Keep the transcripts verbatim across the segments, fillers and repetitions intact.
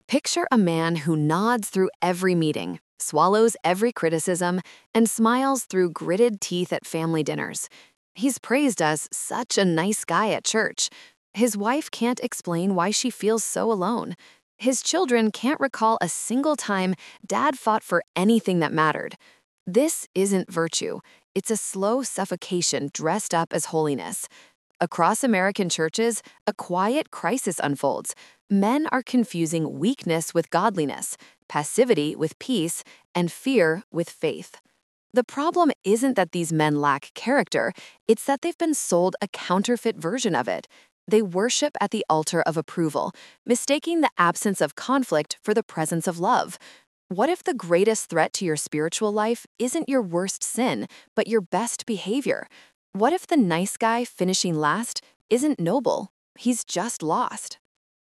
Picture a man who nods through every meeting, swallows every criticism, and smiles through gritted teeth at family dinners. He's praised as such a nice guy at church. His wife can't explain why she feels so alone. His children can't recall a single time dad fought for anything that mattered. This isn't virtue. It's a slow suffocation dressed up as holiness. Across American churches, a quiet crisis unfolds. Men are confusing weakness with godliness, passivity with peace, and fear with faith. The problem isn't that these men lack character, it's that they've been sold a counterfeit version of it. They worship at the altar of approval, mistaking the absence of conflict for the presence of love. What if the greatest threat to your spiritual life isn't your worst sin, but your best behavior? What if the nice guy finishing last isn't noble? He's just lost.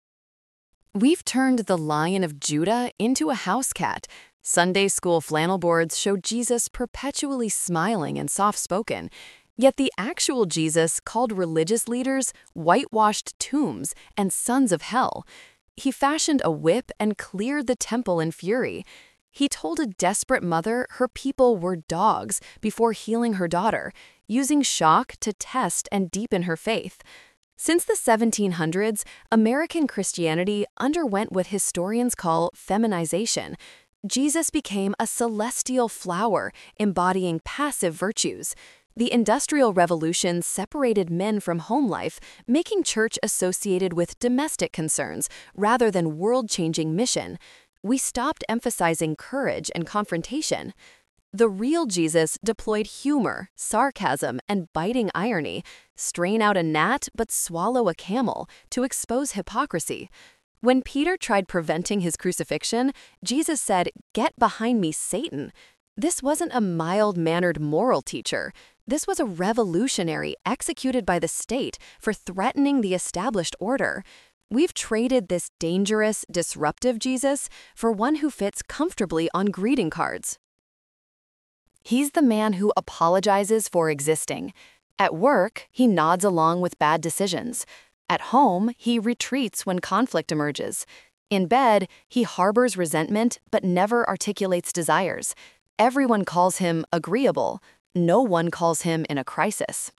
We've turned the Lion of Judah into a house cat. Sunday school flannel boards show Jesus perpetually smiling and soft-spoken. Yet the actual Jesus called religious leaders whitewashed tombs and sons of hell. He fashioned a whip and cleared the temple in fury. He told a desperate mother her people were dogs before healing her daughter, using shock to test and deepen her faith. Since the seventeen hundreds, American Christianity underwent what historians call feminization. Jesus became a celestial flower embodying passive virtues. The Industrial Revolution separated men from home life, making church associated with domestic concerns rather than world-changing mission. We stopped emphasizing courage and confrontation. The real Jesus deployed humor, sarcasm, and biting irony, strain out a gnat but swallow a camel, to expose hypocrisy. When Peter tried preventing his crucifixion, Jesus said, "Get behind me, Satan." This wasn't a mild-mannered moral teacher. This was a revolutionary executed by the state for threatening the established order. We've traded this dangerous, disruptive Jesus for one who fits comfortably on greeting cards. He's the man who apologizes for existing. At work, he nods along with bad decisions. At home, he retreats when conflict emerges. In bed, he harbors resentment but never articulates desires. Everyone calls him agreeable. No one calls him in a crisis.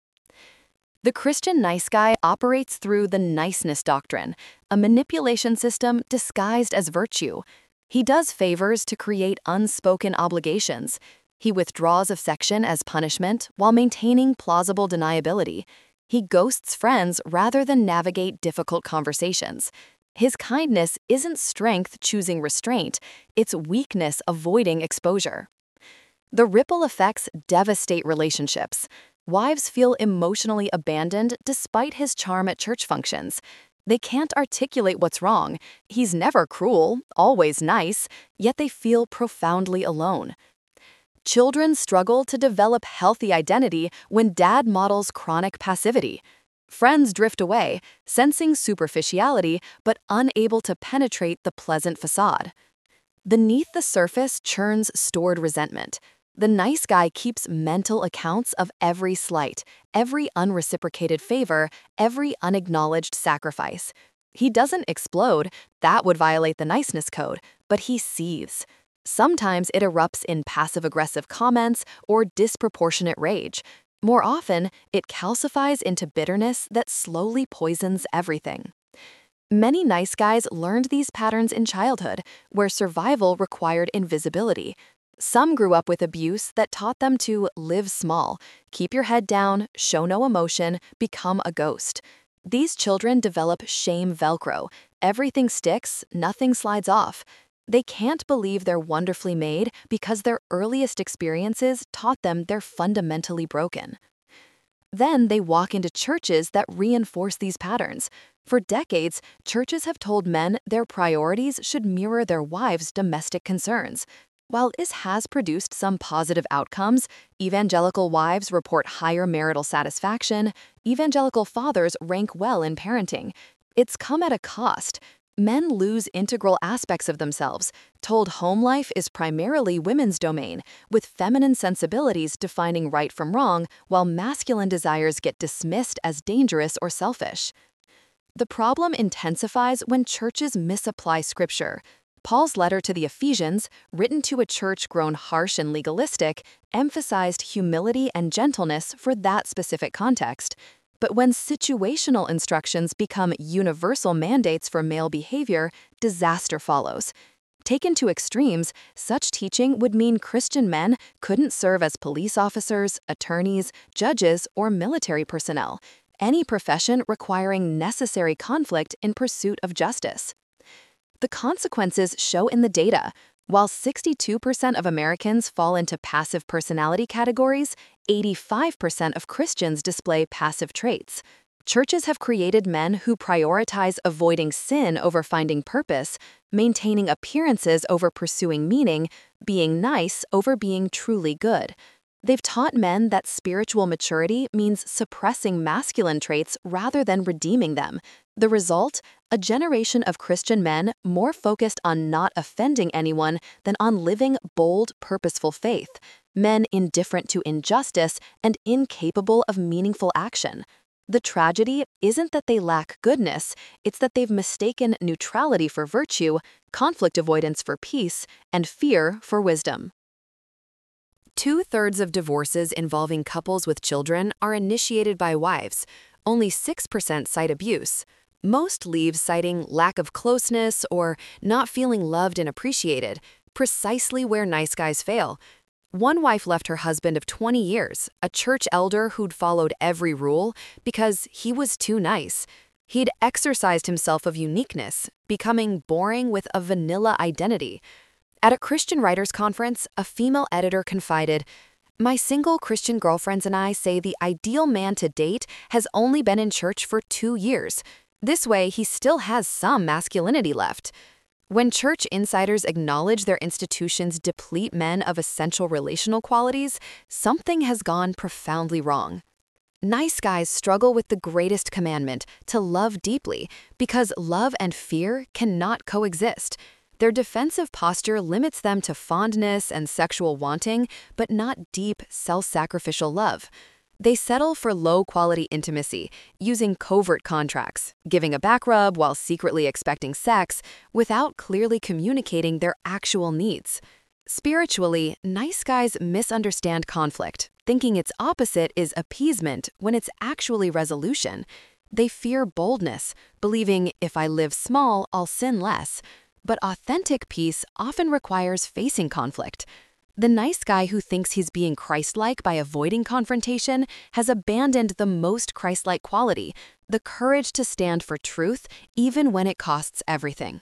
The Christian nice guy operates through the niceness doctrine, a manipulation system disguised as virtue. He does favors to create unspoken obligations. He withdraws affection as punishment while maintaining plausible deniability. He ghosts friends rather than navigate difficult conversations. His kindness isn't strength choosing restraint, it's weakness avoiding exposure. The ripple effects devastate relationships. Wives feel emotionally abandoned despite his charm at church functions. They can't articulate what's wrong. He's never cruel, always nice, yet they feel profoundly alone. Children struggle to develop healthy identity when dad models chronic passivity. Friends drift away, sensing superficiality but unable to penetrate the pleasant facade. Beneath the surface churns stored resentment. The nice guy keeps mental accounts of every slight, every unreciprocated favor, every unacknowledged sacrifice. He doesn't explode, that would violate the niceness code, but he seethes. Sometimes it erupts in passive-aggressive comments or disproportionate rage. More often, it calcifies into bitterness that slowly poisons everything. Many nice guys learned these patterns in childhood, where survival required invisibility. Some grew up with abuse that taught them to live small, keep your head down, show no emotion, become a ghost. These children develop shame Velcro. Everything sticks, nothing slides off. They can't believe they're wonderfully made because their earliest experiences taught them they're fundamentally broken. Then they walk into churches that reinforce these patterns. For decades, churches have told men their priorities should mirror their wives' domestic concerns. While this has produced some positive outcomes, evangelical wives report higher marital satisfaction, evangelical fathers rank well in parenting. It's come at a cost. Men lose integral aspects of themselves, told home life is primarily women's domain, with feminine sensibilities defining right from wrong, while masculine desires get dismissed as dangerous or selfish. The problem intensifies when churches misapply Scripture. Paul's letter to the Ephesians, written to a church grown harsh and legalistic, emphasized humility and gentleness for that specific context. But when situational instructions become universal mandates for male behavior, disaster follows. Taken to extremes, such teaching would mean Christian men couldn't serve as police officers, attorneys, judges, or military personnel, any profession requiring necessary conflict in pursuit of justice. The consequences show in the data. While sixty-two percent of Americans fall into passive personality categories, eighty-five percent of Christians display passive traits. Churches have created men who prioritize avoiding sin over finding purpose, maintaining appearances over pursuing meaning, being nice over being truly good. They've taught men that spiritual maturity means suppressing masculine traits rather than redeeming them. The result? A generation of Christian men more focused on not offending anyone than on living bold, purposeful faith. Men indifferent to injustice and incapable of meaningful action. The tragedy isn't that they lack goodness, it's that they've mistaken neutrality for virtue, conflict avoidance for peace, and fear for wisdom. Two-thirds of divorces involving couples with children are initiated by wives. Only six percent cite abuse. Most leave citing lack of closeness or not feeling loved and appreciated, precisely where nice guys fail. One wife left her husband of twenty years, a church elder who'd followed every rule, because he was too nice. He'd exercised himself of uniqueness, becoming boring with a vanilla identity. At a Christian writers' conference, a female editor confided, "My single Christian girlfriends and I say the ideal man to date has only been in church for two years. This way, he still has some masculinity left." When church insiders acknowledge their institutions deplete men of essential relational qualities, something has gone profoundly wrong. Nice guys struggle with the greatest commandment, to love deeply, because love and fear cannot coexist. Their defensive posture limits them to fondness and sexual wanting, but not deep, self-sacrificial love. They settle for low-quality intimacy, using covert contracts, giving a back rub while secretly expecting sex, without clearly communicating their actual needs. Spiritually, nice guys misunderstand conflict, thinking its opposite is appeasement when it's actually resolution. They fear boldness, believing, if I live small, I'll sin less. But authentic peace often requires facing conflict. The nice guy who thinks he's being Christ-like by avoiding confrontation has abandoned the most Christ-like quality, the courage to stand for truth even when it costs everything.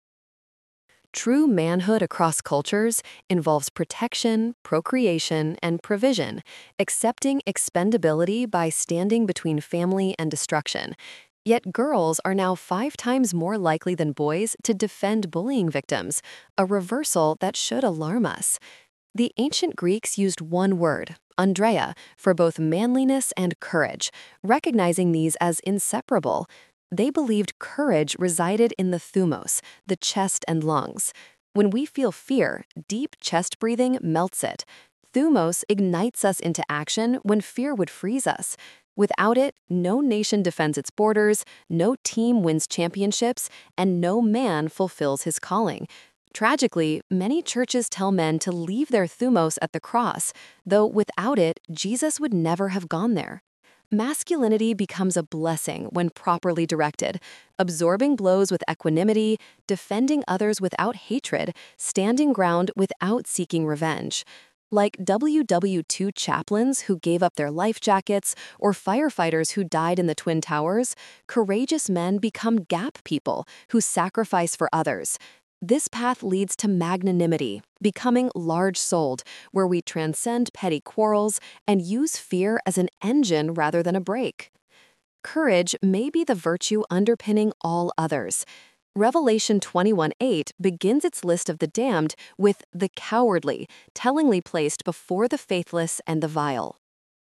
True manhood across cultures involves protection, procreation, and provision, accepting expendability by standing between family and destruction. Yet girls are now five times more likely than boys to defend bullying victims, a reversal that should alarm us. The ancient Greeks used one word, andreia, for both manliness and courage, recognizing these as inseparable. They believed courage resided in the thumos, the chest and lungs. When we feel fear, deep chest breathing melts it. Thumos ignites us into action when fear would freeze us. Without it, no nation defends its borders, no team wins championships, and no man fulfills his calling. Tragically, many churches tell men to leave their thumos at the cross, though without it, Jesus would never have gone there. Masculinity becomes a blessing when properly directed, absorbing blows with equanimity, defending others without hatred, standing ground without seeking revenge. Like W W two chaplains who gave up their life jackets or firefighters who died in the Twin Towers, courageous men become gap people who sacrifice for others. This path leads to magnanimity, becoming large-souled, where we transcend petty quarrels and use fear as an engine rather than a brake. Courage may be the virtue underpinning all others. Revelation twenty-one eight begins its list of the damned with the cowardly, tellingly placed before the faithless and the vile.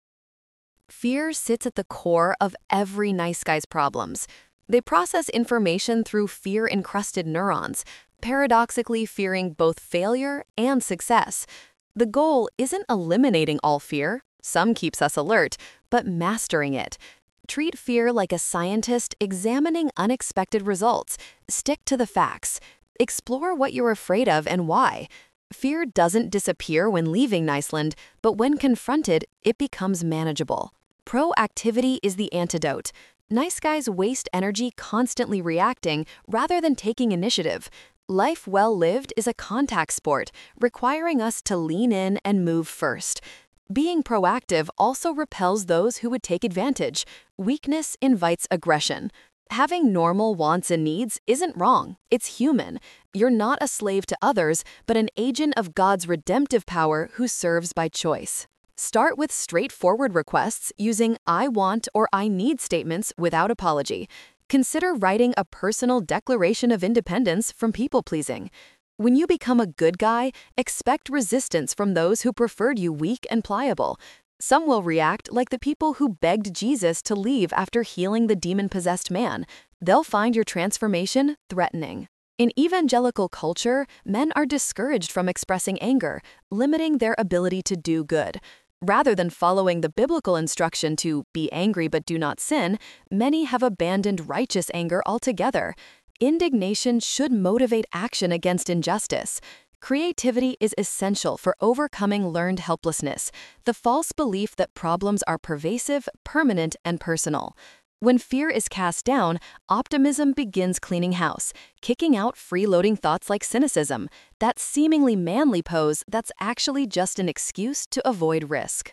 Fear sits at the core of every nice guy's problems. They process information through fear-encrusted neurons, paradoxically fearing both failure and success. The goal isn't eliminating all fear, some keeps us alert, but mastering it. Treat fear like a scientist examining unexpected results. Stick to the facts. Explore what you're afraid of and why. Fear doesn't disappear when leaving Iceland, but when confronted, it becomes manageable. Proactivity is the antidote. Nice guys waste energy constantly reacting rather than taking initiative. Life well lived is a contact sport, requiring us to lean in and move first. Being proactive also repels those who would take advantage. Weakness invites aggression. Having normal wants and needs isn't wrong. It's human. You're not a slave to others, but an agent of God's redemptive power who serves by choice. Start with straightforward requests using I want or I need statements without apology. Consider writing a personal declaration of independence from people-pleasing. When you become a good guy, expect resistance from those who preferred you weak and pliable. Some will react like the people who begged Jesus to leave after healing the demon-possessed man. They'll find your transformation threatening. In evangelical culture, men are discouraged from expressing anger, limiting their ability to do good. Rather than following the biblical instruction to be angry but do not sin, many have abandoned righteous anger altogether. Indignation should motivate action against injustice. Creativity is essential for overcoming learned helplessness, the false belief that problems are pervasive, permanent, and personal. When fear is cast down, optimism begins cleaning house, kicking out freeloading thoughts like cynicism, that seemingly manly pose that's actually just an excuse to avoid risk.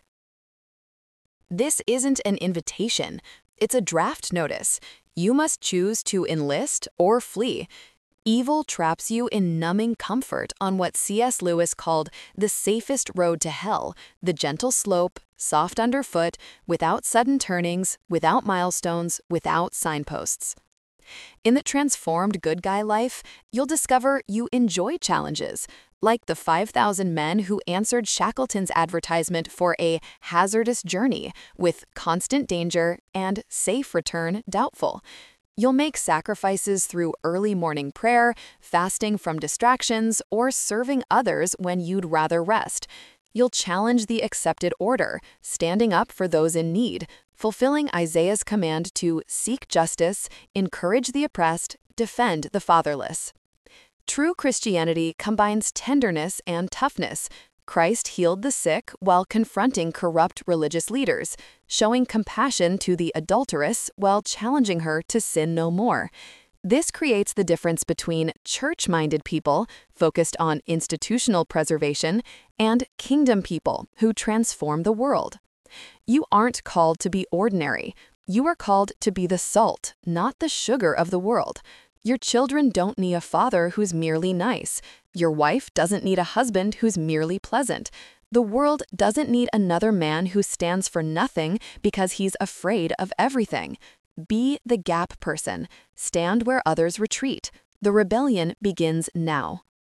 This isn't an invitation. It's a draft notice. You must choose to enlist or flee. Evil traps you in numbing comfort on what C S Lewis called the safest road to hell, the gentle slope, soft underfoot, without sudden turnings, without milestones, without signposts. In the transformed good guy life, you'll discover you enjoy challenges, like the five thousand men who answered Shackleton's advertisement for a hazardous journey with constant danger and safe return doubtful. You'll make sacrifices through early morning prayer, fasting from distractions, or serving others when you'd rather rest. You'll challenge the accepted order, standing up for those in need, fulfilling Isaiah's command to seek justice, encourage the oppressed, defend the fatherless. True Christianity combines tenderness and toughness. Christ healed the sick while confronting corrupt religious leaders, showing compassion to the adulteress while challenging her to sin no more. This creates the difference between church-minded people, focused on institutional preservation, and kingdom people who transform the world. You aren't called to be ordinary. You are called to be the salt, not the sugar of the world. Your children don't need a father who's merely nice. Your wife doesn't need a husband who's merely pleasant. The world doesn't need another man who stands for nothing because he's afraid of everything. Be the gap person. Stand where others retreat. The rebellion begins now.